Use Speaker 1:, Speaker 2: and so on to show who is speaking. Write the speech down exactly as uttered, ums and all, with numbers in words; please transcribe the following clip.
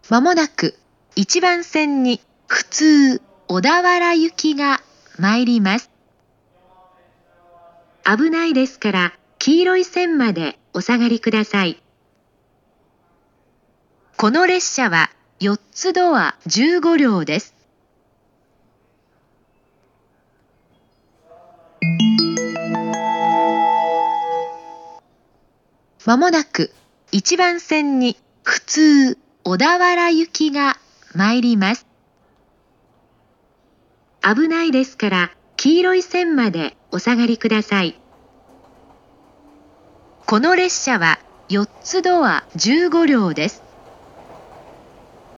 Speaker 1: まもなくいちばん線に普通小田原行きが参ります。危ないですから黄色い線までお下がりください。この列車はよっつドアじゅうごりょうです。まもなくいちばん線に普通小田原行きが参ります。危ないですから黄色い線までお下がりください。この列車はよっつドアじゅうごりょうです。